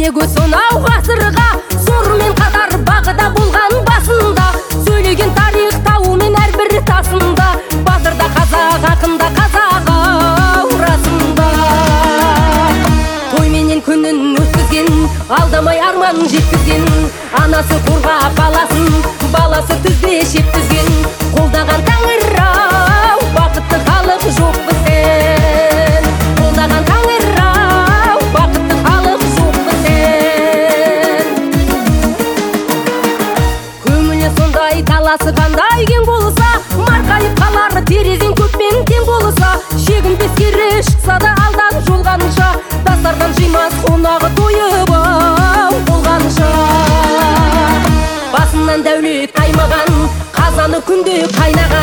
көз сонау ғасырға сормен қатар бағыда болған басында, сөйлеген тарих тауымен әрбір тасында, батырда қазақ, ақында қазақ аурасында. Тойменен күнін өткізген, алдамай арманын жеткізген, анасы қорғап баласын, баласы түзде шептізген, қолдаған Тәңір-ау, бақытты халық жоқ бізден. Қолдаған Тәңір-ау, бақытты халық жоқ бізден. Көңілі сондай, таласы қандай кең болса, марқайып қалар терезен көппен тең болса, шегінбес кері шықса да алдан жолғанша, дастархан жимас қонағы тойып болғанша. Басынан дәулет қаймаған, қазаны күнде қайнаған,